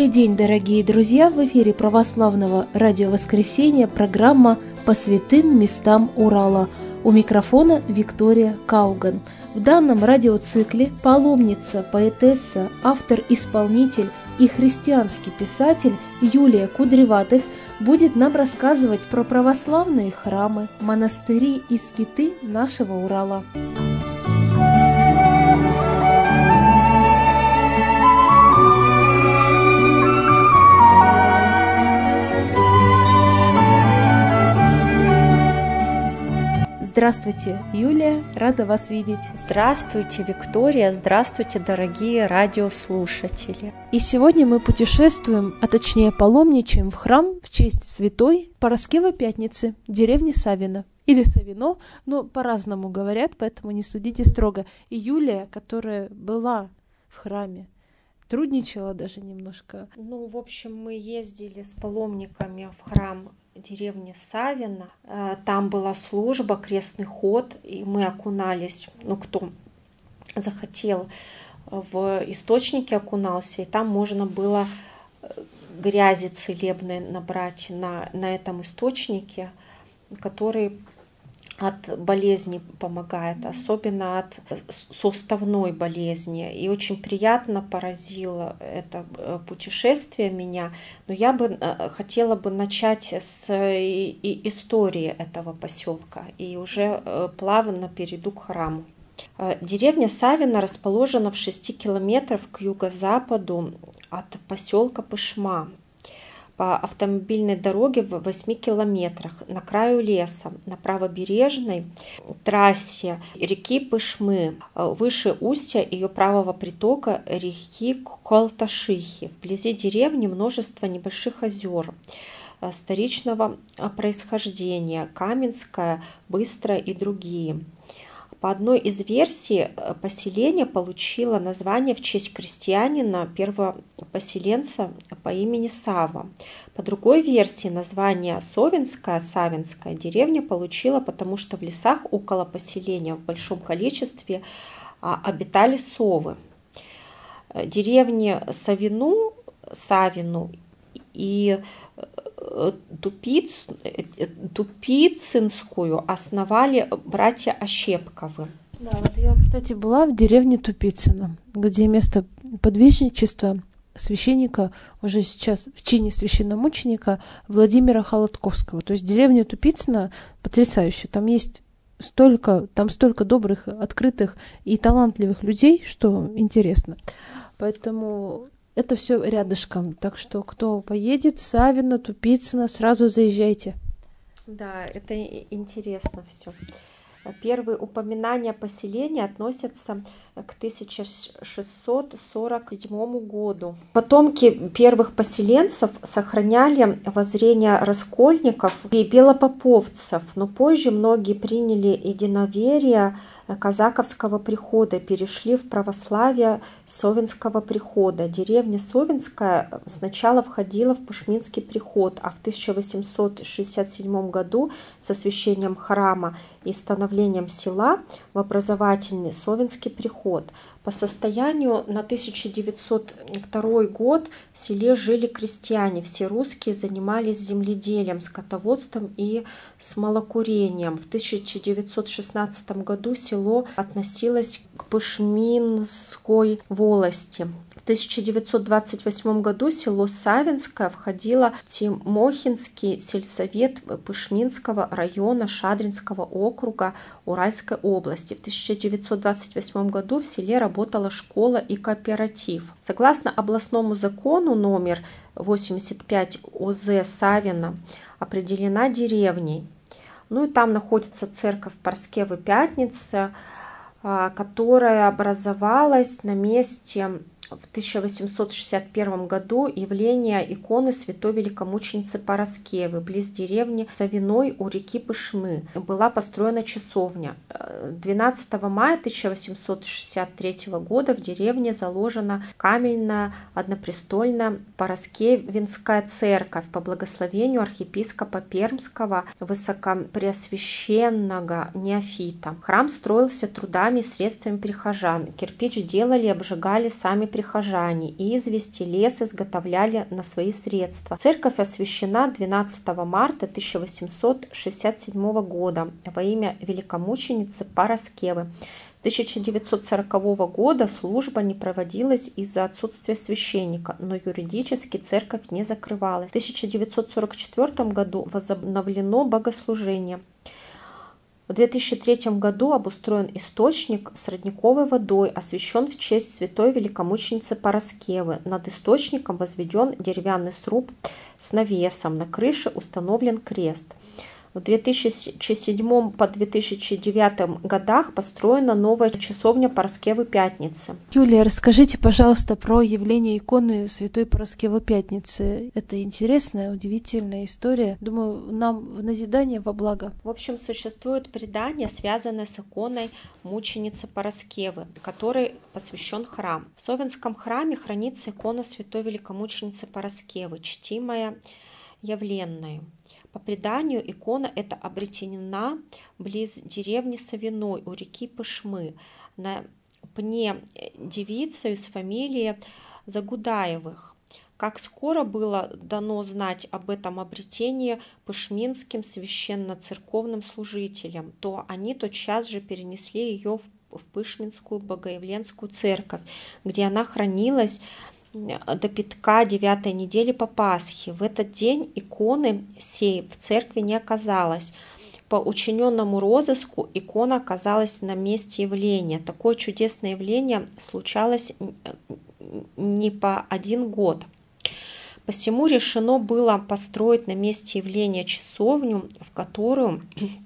Добрый день, дорогие друзья! В эфире Православного радио Воскресенья программа «По святым местам Урала». У микрофона Виктория Кауган. В данном радиоцикле паломница, поэтесса, автор-исполнитель и христианский писатель Юлия Кудреватых будет нам рассказывать про православные храмы, монастыри и скиты нашего Урала. Здравствуйте, Юлия, рада вас видеть. Здравствуйте, Виктория, здравствуйте, дорогие радиослушатели. И сегодня мы путешествуем, а точнее паломничаем в храм в честь святой Параскевы Пятницы, деревни Савино. Или Савино, но по-разному говорят, поэтому не судите строго. И Юлия, которая была в храме, трудничала даже немножко. В общем, мы ездили с паломниками в храм деревни Савино. Там была служба, крестный ход, и мы окунались, кто захотел, в источнике окунался, и там можно было грязи целебной набрать на этом источнике, который от болезни помогает, особенно от суставной болезни. И очень приятно поразило это путешествие меня. Но я бы хотела начать с истории этого поселка и уже плавно перейду к храму. Деревня Савино расположена в 6 километрах к юго-западу от поселка Пышма, по автомобильной дороге в 8 километрах на краю леса, на правобережной трассе реки Пышмы, выше устья ее правого притока реки Колташихи. Вблизи деревни множество небольших озер вторичного происхождения: Каменское, Быстрое и другие. По одной из версий, поселение получило название в честь крестьянина, первопоселенца по имени Сава. По другой версии, название Савинская деревня получила, потому что в лесах около поселения в большом количестве обитали совы. Деревни Савину и Тупицинскую основали братья Ощепковы. Да, я, кстати, была в деревне Тупицино, где место подвижничества священника, уже сейчас в чине священномученика Владимира Холодковского. То есть деревня Тупицино потрясающая. Там столько добрых, открытых и талантливых людей, что интересно. Поэтому это все рядышком, так что кто поедет, Савино, Тупицино, сразу заезжайте. Да, это интересно все. Первые упоминания поселения относятся к 1647 году. Потомки первых поселенцев сохраняли воззрения раскольников и белопоповцев, но позже многие приняли единоверие казаковского прихода, перешли в православие Совинского прихода. Деревня Совинская сначала входила в Пышминский приход, а в 1867 году с освящением храма и становлением села в образовательный Совинский приход. По состоянию на 1902 год в селе жили крестьяне, все русские занимались земледелием, скотоводством и смолокурением. В 1916 году село относилось к Пышминской волости. В 1928 году село Савинское входило в Тимохинский сельсовет Пышминского района Шадринского округа Уральской области. В 1928 году в селе работала школа и кооператив. Согласно областному закону номер 85 ОЗ Савино определена деревней. И там находится церковь Параскевы Пятницы, которая образовалась на месте в 1861 году явления иконы святой великомученицы Параскевы близ деревни Савиной у реки Пышмы. Была построена часовня. 12 мая 1863 года в деревне заложена каменная однопрестольная Параскевинская церковь по благословению архиепископа Пермского высокопреосвященного Неофита. Храм строился трудами и средствами прихожан. Кирпич делали и обжигали сами прихожане, известь и лес изготовляли на свои средства. Церковь освящена 12 марта 1867 года во имя великомученицы Параскевы. 1940 года служба не проводилась из-за отсутствия священника, но юридически церковь не закрывалась. В 1944 году возобновлено богослужение. В 2003 году обустроен источник с родниковой водой, освящен в честь святой великомученицы Параскевы. Над источником возведен деревянный сруб с навесом, на крыше установлен крест. В 2007 по 2009 годах построена новая часовня Параскевы Пятницы. Юлия, расскажите, пожалуйста, про явление иконы Святой Параскевы Пятницы. Это интересная, удивительная история. Думаю, нам в назидание во благо. В общем, существует предание, связанное с иконой мученицы Параскевы, которой посвящен храм. В Совинском храме хранится икона Святой Великомученицы Параскевы, чтимая явленной. По преданию, икона эта обретена близ деревни Савиной у реки Пышмы на пне девицей из фамилии Загудаевых. Как скоро было дано знать об этом обретении пышминским священно-церковным служителям, то они тотчас же перенесли ее в Пышминскую Богоявленскую церковь, где она хранилась до пятка 9-й недели по Пасхе. В этот день иконы сей в церкви не оказалось. По учиненному розыску икона оказалась на месте явления. Такое чудесное явление случалось не по один год. Посему решено было построить на месте явления часовню, в которую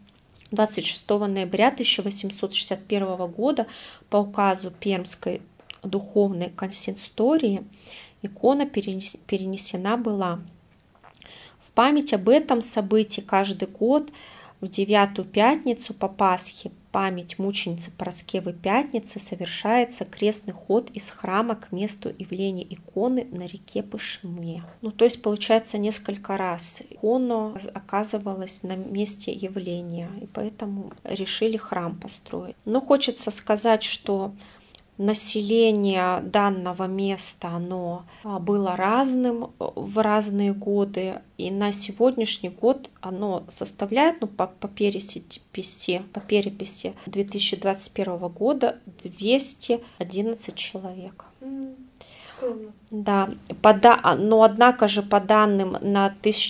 26 ноября 1861 года по указу Пермской духовной консистории икона перенесена была. В память об этом событии каждый год в 9-ю пятницу по Пасхе, память мученицы Параскевы Пятницы, совершается крестный ход из храма к месту явления иконы на реке Пышме. То есть получается несколько раз икона оказывалась на месте явления, и поэтому решили храм построить. Но хочется сказать, что население данного места, оно было разным в разные годы, и на сегодняшний год оно составляет, по переписи 2021 года 211 человек. Да, но однако же по данным на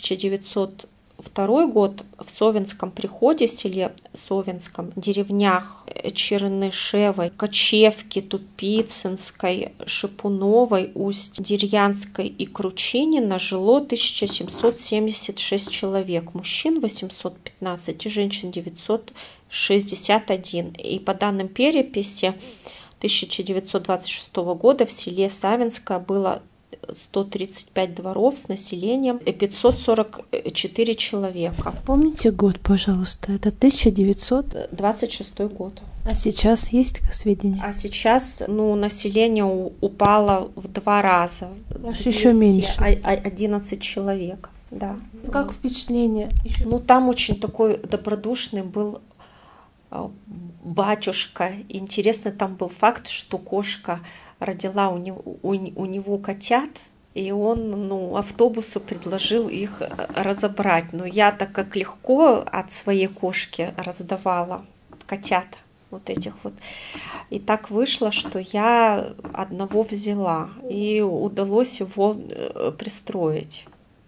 1902 год в Совинском приходе, в селе Совинском, деревнях Чернышевой, Кочевки, Тупицынской, Шипуновой, Усть-Дерьянской и Кручинина жило 1776 человек, мужчин 815 и женщин 961. И по данным переписи 1926 года в селе Савинское было 135 дворов с населением 544 человека. Помните год, пожалуйста? Это 1926 год. А сейчас есть сведения? А сейчас население упало в 2 раза. Еще меньше. 11 человек. Да. Как впечатление? Там очень такой добродушный был батюшка. Интересный там был факт, что кошка родила у него котят, и он автобусу предложил их разобрать. Но я, так как легко от своей кошки раздавала котят этих. И так вышло, что я одного взяла, и удалось его пристроить.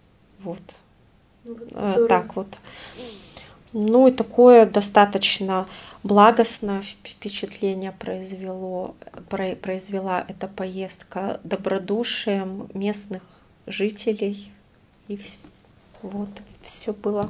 Так вот. И такое достаточно благостное впечатление произвела эта поездка добродушием местных жителей. И все было.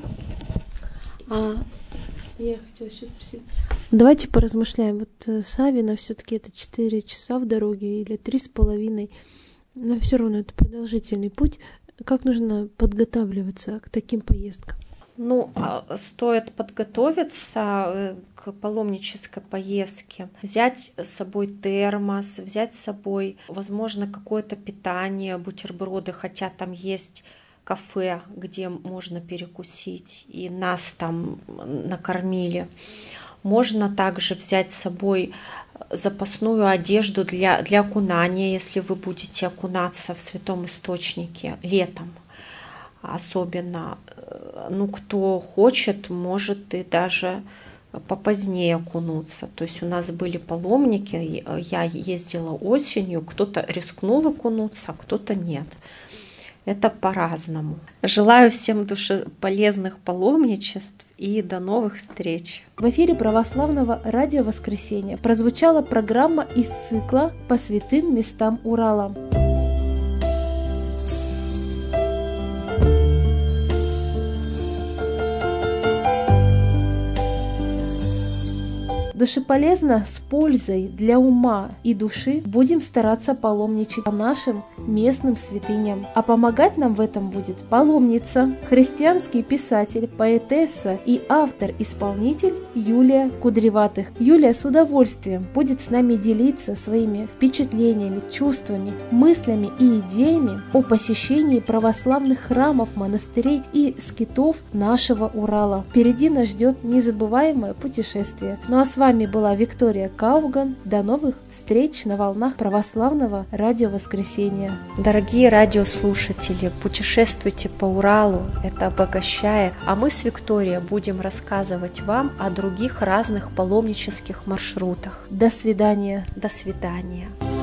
Я хотела еще спросить. Давайте поразмышляем. Савино все-таки это 4 часа в дороге или 3,5. Но все равно это продолжительный путь. Как нужно подготавливаться к таким поездкам? Стоит подготовиться к паломнической поездке, взять с собой термос, взять с собой, возможно, какое-то питание, бутерброды, хотя там есть кафе, где можно перекусить, и нас там накормили. Можно также взять с собой запасную одежду для окунания, если вы будете окунаться в святом источнике летом. Особенно, кто хочет, может и даже попозднее окунуться. То есть у нас были паломники, я ездила осенью, кто-то рискнул окунуться, а кто-то нет. Это по-разному. Желаю всем душеполезных паломничеств и до новых встреч. В эфире Православного радио «Воскресенье» прозвучала программа из цикла «По святым местам Урала». Душеполезно, с пользой для ума и души будем стараться паломничать по нашим местным святыням. А помогать нам в этом будет паломница, христианский писатель, поэтесса и автор-исполнитель Юлия Кудреватых. Юлия с удовольствием будет с нами делиться своими впечатлениями, чувствами, мыслями и идеями о посещении православных храмов, монастырей и скитов нашего Урала. Впереди нас ждет незабываемое путешествие. Ну а с вами была Виктория Кауган. До новых встреч на волнах Православного радио «Воскресенье». Дорогие радиослушатели, путешествуйте по Уралу, это обогащает. А мы с Викторией будем рассказывать вам о других разных паломнических маршрутах. До свидания. До свидания.